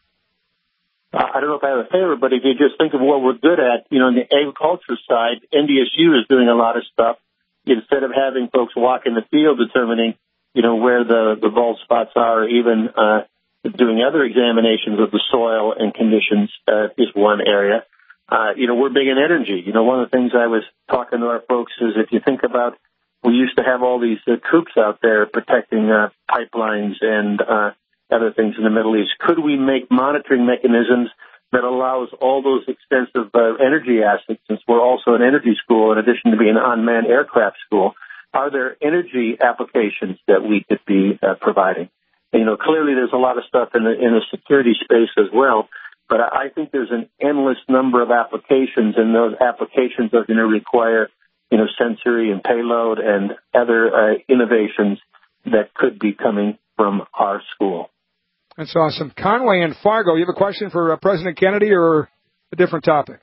I don't know if I have a favorite, but if you just think of what we're good at, you know, on the agriculture side, N D S U is doing a lot of stuff. Instead of having folks walk in the field determining, you know, where the, the bald spots are, or even uh, doing other examinations of the soil and conditions uh, is one area. Uh, you know, we're big in energy. You know, one of the things I was talking to our folks is if you think about, we used to have all these uh, troops out there protecting uh, pipelines and uh other things in the Middle East. Could we make monitoring mechanisms that allows all those extensive uh, energy assets, since we're also an energy school in addition to being an unmanned aircraft school? Are there energy applications that we could be uh, providing? And, you know, clearly there's a lot of stuff in the, in the security space as well, but I think there's an endless number of applications, and those applications are going to require, you know, sensory and payload and other uh, innovations that could be coming from our school. That's awesome. Conway in Fargo, you have a question for uh, President Kennedy or a different topic?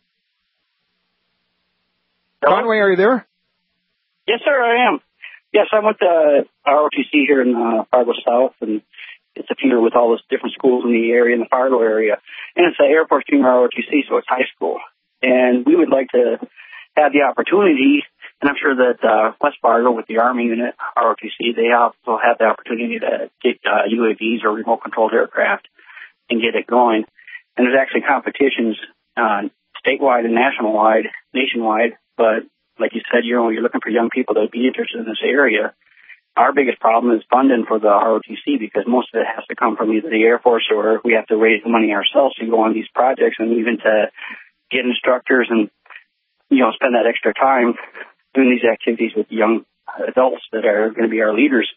Hello? Conway, are you there? Yes, sir, I am. Yes, I'm with the R O T C here in uh, Fargo South, and it's a feeder with all those different schools in the area, in the Fargo area. And it's an Air Force Junior R O T C, so it's high school. And we would like to have the opportunity, and I'm sure that uh, West Fargo with the Army unit, R O T C, they also have the opportunity to get uh, U A Vs or remote-controlled aircraft and get it going. And there's actually competitions uh, statewide and nationwide, nationwide. But like you said, you know, you're looking for young people that would be interested in this area. Our biggest problem is funding for the R O T C because most of it has to come from either the Air Force or we have to raise the money ourselves to go on these projects, and even to get instructors and, you know, spend that extra time doing these activities with young adults that are going to be our leaders.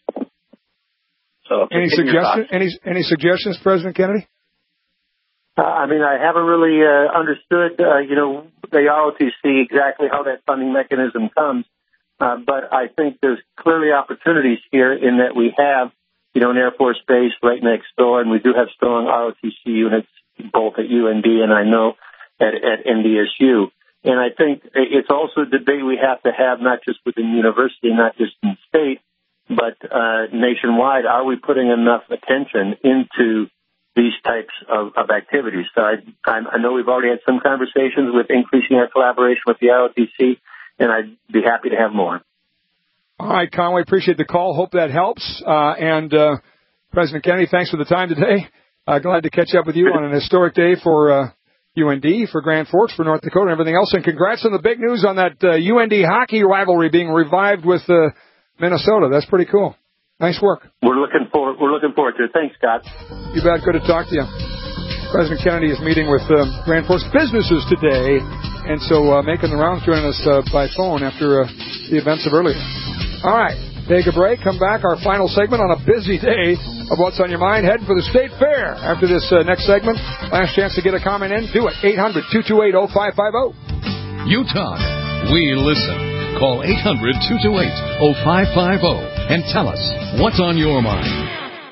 So, any suggestions? Any any suggestions, President Kennedy? Uh, I mean, I haven't really uh, understood, uh, you know, the R O T C exactly how that funding mechanism comes, uh, but I think there's clearly opportunities here in that we have, you know, an Air Force base right next door, and we do have strong R O T C units both at U N D and I know at, at N D S U. And I think it's also a debate we have to have, not just within the university, not just in the state, but uh, nationwide. Are we putting enough attention into these types of, of activities? So I, I know we've already had some conversations with increasing our collaboration with the R O T C, and I'd be happy to have more. All right, Conway, appreciate the call. Hope that helps. Uh, and uh, President Kennedy, thanks for the time today. Uh, glad to catch up with you on an historic day for uh, U N D, for Grand Forks, for North Dakota, and everything else. And congrats on the big news on that uh, U N D hockey rivalry being revived with uh, Minnesota. That's pretty cool. Nice work. We're looking forward. We're looking forward to it. Thanks, Scott. You bet. Good to talk to you. President Kennedy is meeting with uh, Grand Forks businesses today, and so uh, making the rounds, joining us uh, by phone after uh, the events of earlier. All right. Take a break. Come back. Our final segment on a busy day of What's on Your Mind. Heading for the State Fair after this uh, next segment. Last chance to get a comment in. Do it. eight hundred, two two eight, oh five five oh. You talk. We listen. Call eight hundred, two two eight, oh five five oh and tell us what's on your mind.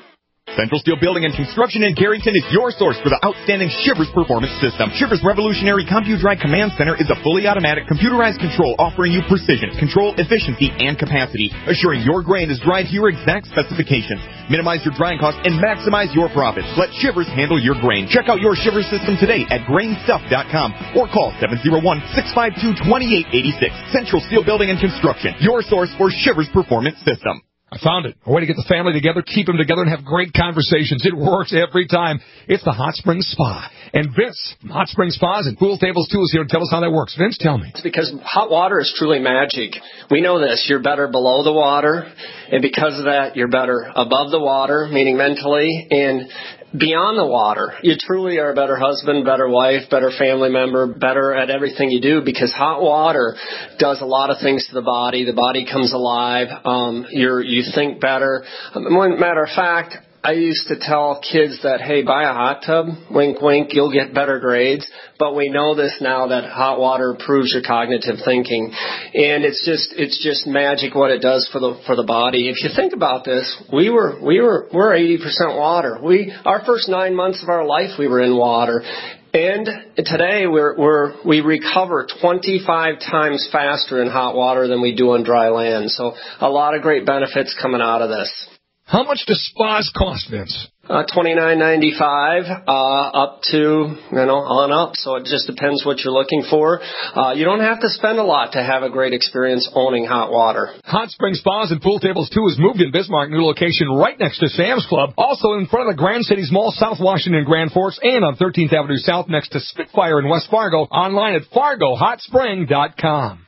Central Steel Building and Construction in Carrington is your source for the outstanding Shivers Performance System. Shivers Revolutionary CompuDrive Command Center is a fully automatic computerized control offering you precision, control, efficiency, and capacity, assuring your grain is dried to your exact specifications. Minimize your drying costs and maximize your profits. Let Shivers handle your grain. Check out your Shivers system today at grain stuff dot com or call seven oh one, six five two, two eight eight six. Central Steel Building and Construction, your source for Shivers Performance System. I found it. A way to get the family together, keep them together, and have great conversations. It works every time. It's the Hot Springs Spa. And Vince from Hot Springs Spas and Pool Tables, too, is here to tell us how that works. Vince, tell me. It's because hot water is truly magic. We know this. You're better below the water, and because of that, you're better above the water, meaning mentally, and beyond the water. You truly are a better husband, better wife, better family member, better at everything you do, because hot water does a lot of things to the body. The body comes alive. Um, you're, you think better. Um, matter of fact, I used to tell kids that, hey, buy a hot tub, wink, wink, you'll get better grades. But we know this now that hot water improves your cognitive thinking. And it's just, it's just magic what it does for the, for the body. If you think about this, we were, we were, we're eighty percent water. We, our first nine months of our life, we were in water. And today we're, we're, we recover twenty-five times faster in hot water than we do on dry land. So a lot of great benefits coming out of this. How much do spas cost, Vince? Uh, twenty-nine ninety-five, uh, up to, you know, on up. So it just depends what you're looking for. Uh, you don't have to spend a lot to have a great experience owning hot water. Hot Springs Spas and Pool Tables, too, is moved in Bismarck, new location right next to Sam's Club. Also in front of the Grand Cities Mall, South Washington, Grand Forks, and on thirteenth Avenue South next to Spitfire in West Fargo. Online at fargo hot spring dot com.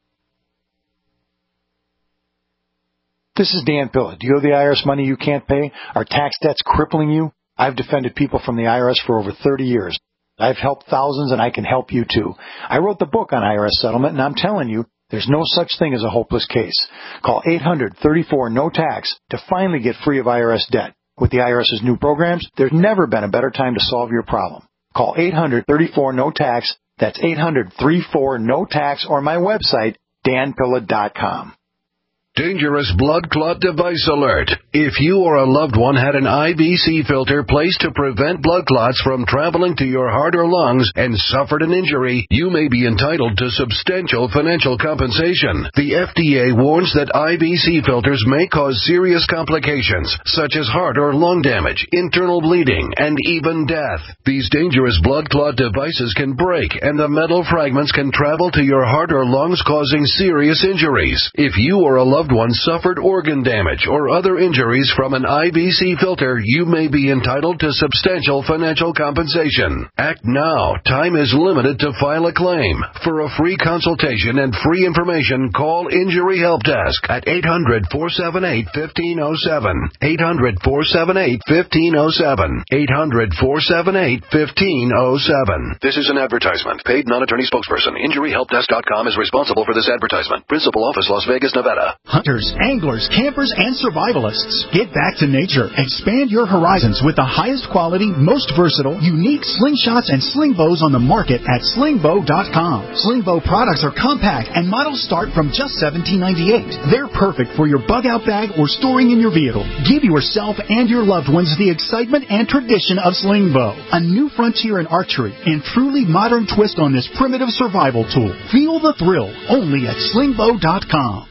This is Dan Pilla. Do you owe the I R S money you can't pay? Are tax debts crippling you? I've defended people from the I R S for over thirty years. I've helped thousands, and I can help you, too. I wrote the book on I R S settlement, and I'm telling you, there's no such thing as a hopeless case. Call eight hundred, thirty-four, no tax to finally get free of I R S debt. With the IRS's new programs, there's never been a better time to solve your problem. Call eight hundred, thirty-four, no tax. That's eight hundred, thirty-four, no tax, or my website, dan pilla dot com. Dangerous blood clot device alert. If you or a loved one had an I V C filter placed to prevent blood clots from traveling to your heart or lungs and suffered an injury, you may be entitled to substantial financial compensation. The F D A warns that I V C filters may cause serious complications, such as heart or lung damage, internal bleeding, and even death. These dangerous blood clot devices can break, and the metal fragments can travel to your heart or lungs, causing serious injuries. If you or a loved one suffered organ damage or other injuries from an I V C filter, you may be entitled to substantial financial compensation. Act now. Time is limited to file a claim. For a free consultation and free information, call Injury Help Desk at eight hundred, four seven eight, one five zero seven. eight hundred, four seven eight, one five zero seven. eight hundred, four seven eight, one five zero seven. This is an advertisement. Paid non-attorney spokesperson. Injury Help Desk dot com is responsible for this advertisement. Principal office, Las Vegas, Nevada. Hunters, anglers, campers, and survivalists. Get back to nature. Expand your horizons with the highest quality, most versatile, unique slingshots and sling bows on the market at sling bow dot com. Sling bow products are compact and models start from just seventeen ninety-eight. They're perfect for your bug-out bag or storing in your vehicle. Give yourself and your loved ones the excitement and tradition of sling bow. A new frontier in archery and truly modern twist on this primitive survival tool. Feel the thrill only at sling bow dot com.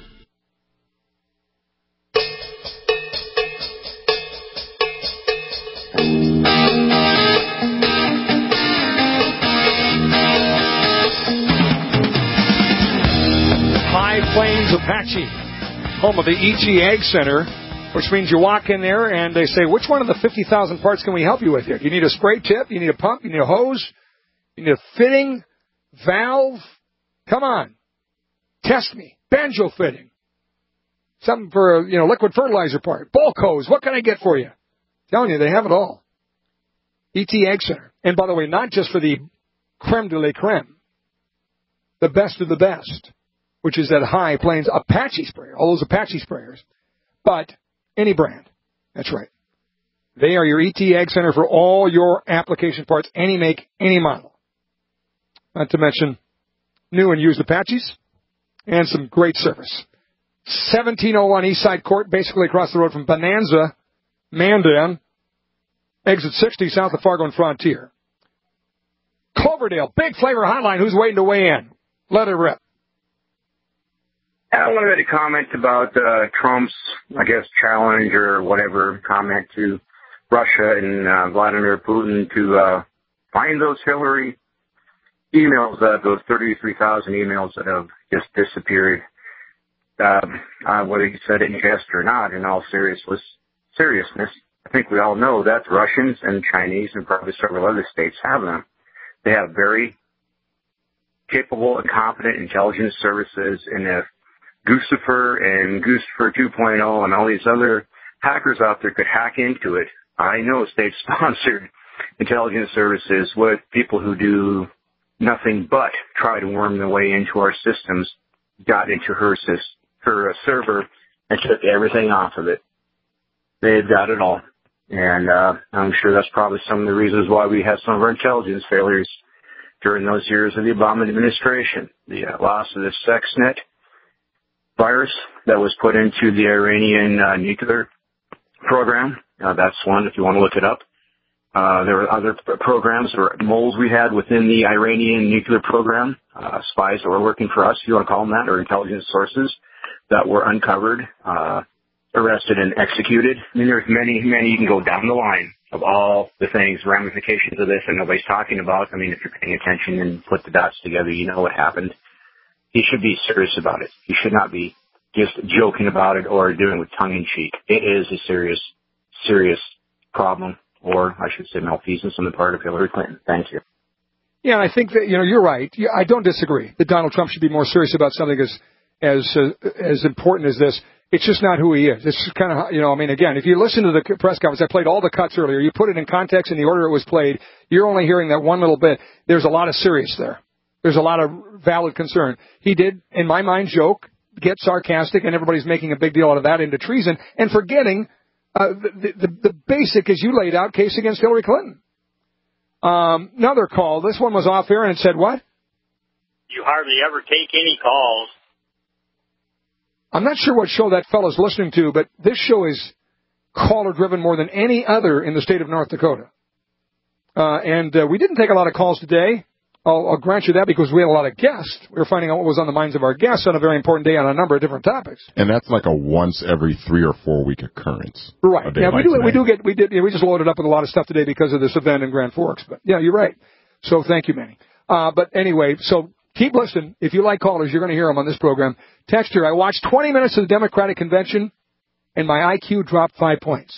High Plains Apache, home of the E T Ag Center, which means you walk in there and they say, which one of the fifty thousand parts can we help you with here? You need a spray tip, you need a pump, you need a hose, you need a fitting, valve. Come on. Test me. Banjo fitting. Something for a, you know, liquid fertilizer part. Bulk hose. What can I get for you? I'm telling you, they have it all. E T Ag Center. And by the way, not just for the creme de la creme. The best of the best, which is that High Plains Apache sprayer, all those Apache sprayers, but any brand. That's right. They are your E T Ag Center for all your application parts, any make, any model. Not to mention new and used Apaches and some great service. seventeen oh one East Side Court, basically across the road from Bonanza, Mandan, Exit sixty south of Fargo and Frontier. Cloverdale, Big Flavor Hotline. Who's waiting to weigh in? Let it rip. I wanted to comment about uh, Trump's, I guess, challenge or whatever comment to Russia and uh, Vladimir Putin to uh, find those Hillary emails, uh, those thirty-three thousand emails that have just disappeared. Uh, uh, whether he said it in jest or not, in all seriousness, seriousness, I think we all know that the Russians and Chinese and probably several other states have them. They have very capable and competent intelligence services, and if Guccifer and Guccifer two point oh and all these other hackers out there could hack into it, I know state-sponsored intelligence services with people who do nothing but try to worm their way into our systems, got into her, her uh, server and took everything off of it. They've got it all. And uh, I'm sure that's probably some of the reasons why we had some of our intelligence failures during those years of the Obama administration. The uh, loss of the SexNet virus that was put into the Iranian uh, nuclear program. Uh, that's one, if you want to look it up. Uh, there were other programs or moles we had within the Iranian nuclear program, uh, spies that were working for us, if you want to call them that, or intelligence sources that were uncovered, uh, arrested and executed. I mean, there's many, many, you can go down the line of all the things, ramifications of this that nobody's talking about. I mean, if you're paying attention and put the dots together, you know what happened. He should be serious about it. He should not be just joking about it or doing it with tongue-in-cheek. It is a serious, serious problem, or I should say malfeasance on the part of Hillary Clinton. Thank you. Yeah, I think that, you know, you're right. I don't disagree that Donald Trump should be more serious about something as as uh, as important as this. It's just not who he is. It's kind of, you know, I mean, again, if you listen to the press conference, I played all the cuts earlier. You put it in context in the order it was played. You're only hearing that one little bit. There's a lot of serious there. There's a lot of valid concern. He did, in my mind, joke, get sarcastic, and everybody's making a big deal out of that into treason and forgetting uh, the, the, the basic, as you laid out, case against Hillary Clinton. Um, another call. This one was off air and it said what? You hardly ever take any calls. I'm not sure what show that fellow's listening to, but this show is caller-driven more than any other in the state of North Dakota. Uh, and uh, we didn't take a lot of calls today. I'll, I'll grant you that because we had a lot of guests. We were finding out what was on the minds of our guests on a very important day on a number of different topics. And that's like a once every three or four week occurrence. Right. Yeah, we like do. today. We do get. We did. Yeah, we just loaded up with a lot of stuff today because of this event in Grand Forks. But yeah, you're right. So thank you, Manny. Uh, but anyway, so keep listening. If you like callers, you're going to hear them on this program. Text here. I watched twenty minutes of the Democratic convention, and my I Q dropped five points.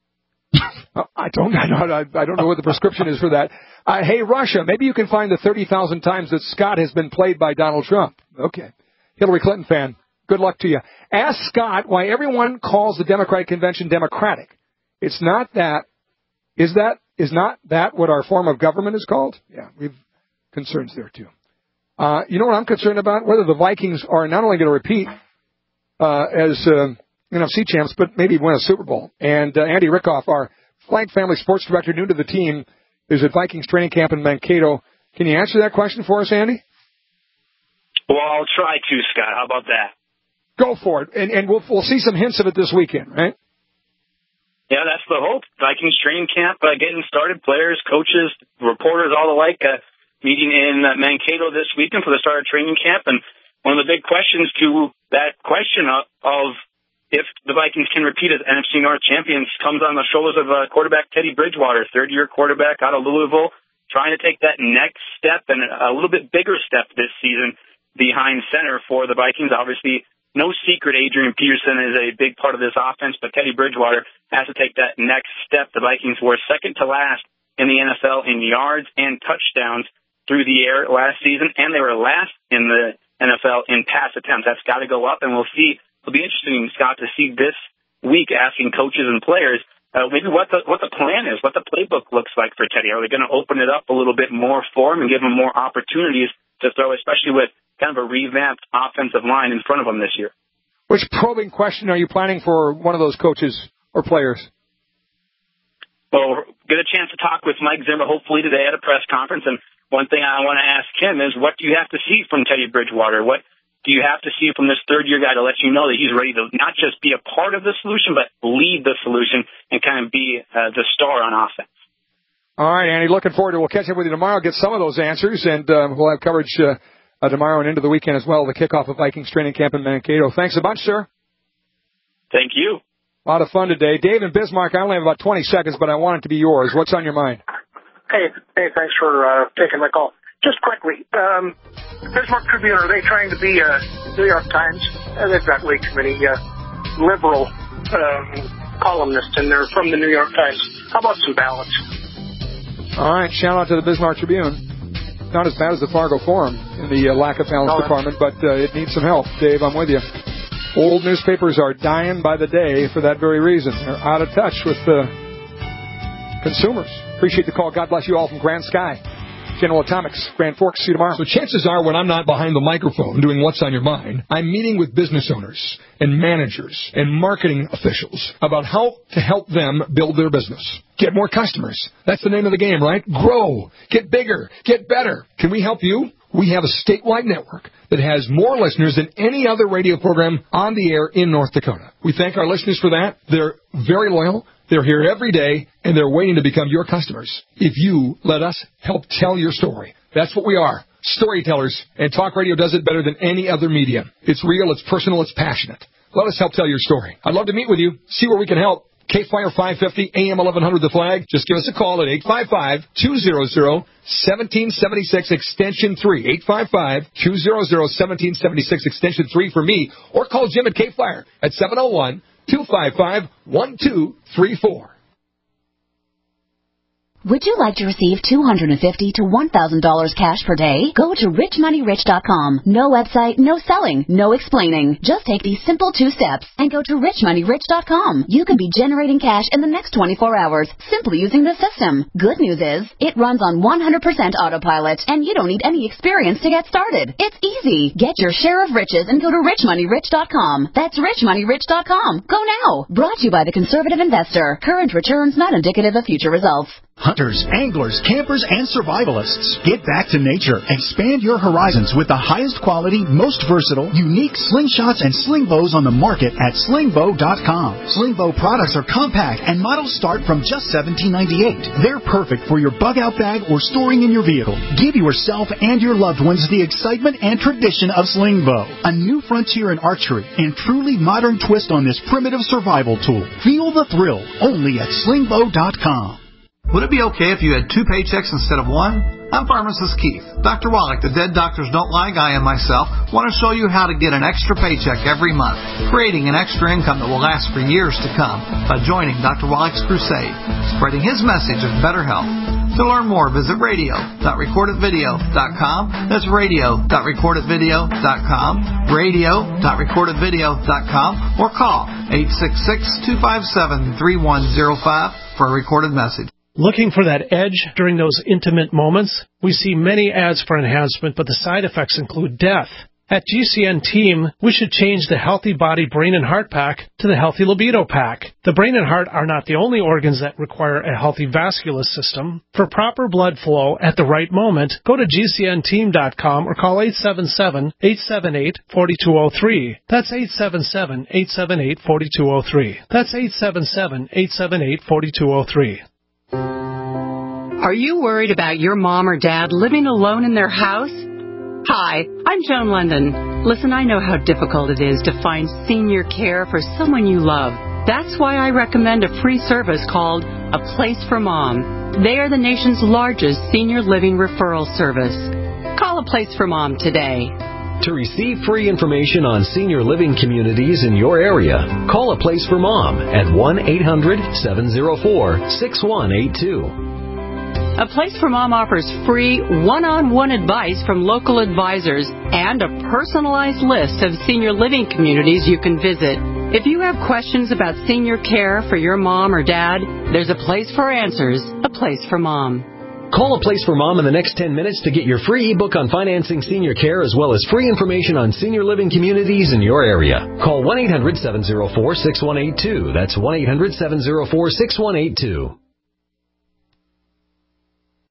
I don't. I don't. I don't know what the prescription is for that. Uh, hey, Russia, maybe you can find the thirty thousand times that Scott has been played by Donald Trump. Okay. Hillary Clinton fan. Good luck to you. Ask Scott why everyone calls the Democratic convention democratic. It's not that. Is that is not that what our form of government is called? Yeah, we've concerns there too. Uh, you know what I'm concerned about? Whether the Vikings are not only going to repeat uh, as uh, N F C champs, but maybe win a Super Bowl. And uh, Andy Rickoff, our Flank Family Sports Director, new to the team, is at Vikings training camp in Mankato. Can you answer that question for us, Andy? Well, I'll try to, Scott. How about that? Go for it. And, and we'll, we'll see some hints of it this weekend, right? Yeah, that's the hope. Vikings training camp uh, getting started. Players, coaches, reporters, all the like, uh, meeting in uh, Mankato this weekend for the start of training camp. And one of the big questions to that question of, of if the Vikings can repeat as N F C North champions comes on the shoulders of uh, quarterback Teddy Bridgewater, third-year quarterback out of Louisville, trying to take that next step and a little bit bigger step this season behind center for the Vikings. Obviously, no secret Adrian Peterson is a big part of this offense, but Teddy Bridgewater has to take that next step. The Vikings were second to last in the N F L in yards and touchdowns through the air last season, and they were last in the N F L in pass attempts. That's got to go up, and we'll see. It'll be interesting, Scott, to see this week asking coaches and players uh, maybe what the what the plan is, what the playbook looks like for Teddy. Are they going to open it up a little bit more for him and give him more opportunities to throw, especially with kind of a revamped offensive line in front of him this year? Which probing question are you planning for one of those coaches or players? Well, we'll get a chance to talk with Mike Zimmer hopefully today at a press conference, and one thing I want to ask him is, what do you have to see from Teddy Bridgewater? What do you have to see from this third-year guy to let you know that he's ready to not just be a part of the solution, but lead the solution and kind of be uh, the star on offense? All right, Andy, looking forward to it. We'll catch up with you tomorrow, get some of those answers, and uh, we'll have coverage uh, uh, tomorrow and into the weekend as well, the kickoff of Vikings training camp in Mankato. Thanks a bunch, sir. Thank you. A lot of fun today. Dave and Bismarck, I only have about twenty seconds, but I want it to be yours. What's on your mind? Hey, hey, thanks for uh, taking my call. Just quickly, um, Bismarck Tribune, are they trying to be uh, New York Times? Uh, they've got way too many uh, liberal um, columnists in there from the New York Times. How about some balance? All right, shout out to the Bismarck Tribune. Not as bad as the Fargo Forum in the uh, lack of balance no, department, but uh, it needs some help. Dave, I'm with you. Old newspapers are dying by the day for that very reason. They're out of touch with the consumers. Appreciate the call. God bless you all from Grand Sky. General Atomics, Grand Forks. See you tomorrow. So chances are when I'm not behind the microphone doing What's on Your Mind, I'm meeting with business owners and managers and marketing officials about how to help them build their business. Get more customers. That's the name of the game, right? Grow. Get bigger. Get better. Can we help you? We have a statewide network that has more listeners than any other radio program on the air in North Dakota. We thank our listeners for that. They're very loyal. They're here every day, and they're waiting to become your customers if you let us help tell your story. That's what we are, storytellers, and talk radio does it better than any other medium. It's real, it's personal, it's passionate. Let us help tell your story. I'd love to meet with you, see where we can help. K-Fire five fifty, A M eleven hundred, The Flag. Just give us a call at eight five five, two hundred, one seven seven six, extension three. eight five five, two hundred, one seven seven six, extension three for me. Or call Jim at K-Fire at seven oh one, two five five, one two three four. Would you like to receive two hundred fifty dollars to one thousand dollars cash per day? Go to rich money rich dot com. No website, no selling, no explaining. Just take these simple two steps and go to rich money rich dot com. You can be generating cash in the next twenty-four hours simply using the system. Good news is, it runs on one hundred percent autopilot and you don't need any experience to get started. It's easy. Get your share of riches and go to rich money rich dot com. That's rich money rich dot com. Go now. Brought to you by the Conservative Investor. Current returns not indicative of future results. Hunters, anglers, campers, and survivalists. Get back to nature. Expand your horizons with the highest quality, most versatile, unique slingshots and sling bows on the market at sling bow dot com. Sling bow products are compact and models start from just seventeen ninety-eight. They're perfect for your bug-out bag or storing in your vehicle. Give yourself and your loved ones the excitement and tradition of sling bow. A new frontier in archery and truly modern twist on this primitive survival tool. Feel the thrill only at sling bow dot com. Would it be okay if you had two paychecks instead of one? I'm Pharmacist Keith. Doctor Wallach, the Dead Doctors Don't Lie guy, and myself want to show you how to get an extra paycheck every month, creating an extra income that will last for years to come by joining Doctor Wallach's crusade, spreading his message of better health. To learn more, visit radio dot record it video dot com. That's radio dot record it video dot com, radio dot record it video dot com, or call eight six six, two five seven, three one zero five for a recorded message. Looking for that edge during those intimate moments? We see many ads for enhancement, but the side effects include death. At G C N Team, we should change the Healthy Body Brain and Heart Pack to the Healthy Libido Pack. The brain and heart are not the only organs that require a healthy vascular system. For proper blood flow at the right moment, go to G C N team dot com or call eight seven seven, eight seven eight, four two zero three. That's eight seven seven, eight seven eight, four two zero three. That's eight seven seven, eight seven eight, four two zero three. Are you worried about your mom or dad living alone in their house? Hi, I'm Joan London. Listen, I know how difficult it is to find senior care for someone you love. That's why I recommend a free service called A Place for Mom. They are the nation's largest senior living referral service. Call A Place for Mom today. To receive free information on senior living communities in your area, call A Place for Mom at one eight hundred, seven oh four, six one eight two. A Place for Mom offers free one-on-one advice from local advisors and a personalized list of senior living communities you can visit. If you have questions about senior care for your mom or dad, there's a place for answers, A Place for Mom. Call A Place for Mom in the next ten minutes to get your free ebook on financing senior care as well as free information on senior living communities in your area. Call one eight hundred, seven oh four, six one eight two. That's one eight hundred, seven oh four, six one eight two.